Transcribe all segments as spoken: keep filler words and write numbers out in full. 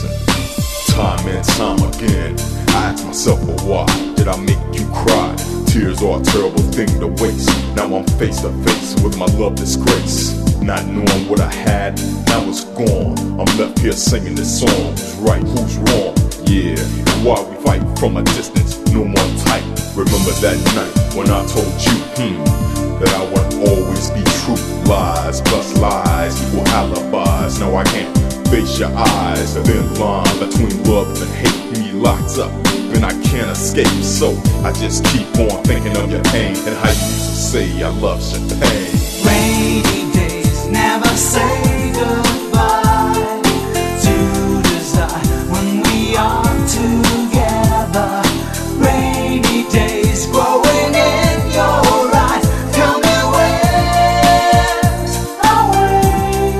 listen. Time and time again, I ask myself, but why did I make you cry? Tears are a terrible thing to waste. Now I'm face to face with my love disgrace. Not knowing what I had, now it's gone. I'm left here singing this song. Who's right, who's wrong? Yeah, and why we fight from a distance, no one tight. Remember that night when I told you, hmm, that I would always be true. Lies plus lies equal alibis. Now I can't face your eyes. The thin line between love and hate me locked up, and I can't escape. So I just keep on thinking of your pain and how you used to say I love your pain. Rainy days never say goodbye to desire when we are together. Rainy days growing in your eyes. Tell me where's our way.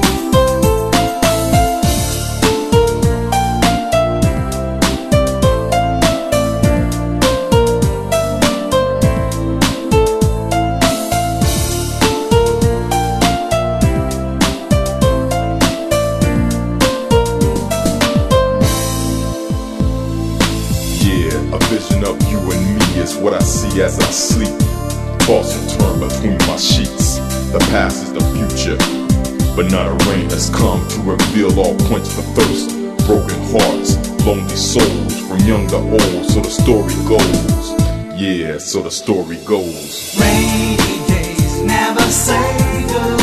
A vision of you and me is what I see as I sleep. Toss and turn between my sheets. The past is the future, but not a rain has come to reveal all quench the thirst. Broken hearts, lonely souls, from young to old. So the story goes. Yeah, so the story goes. Rainy days never say goodbye.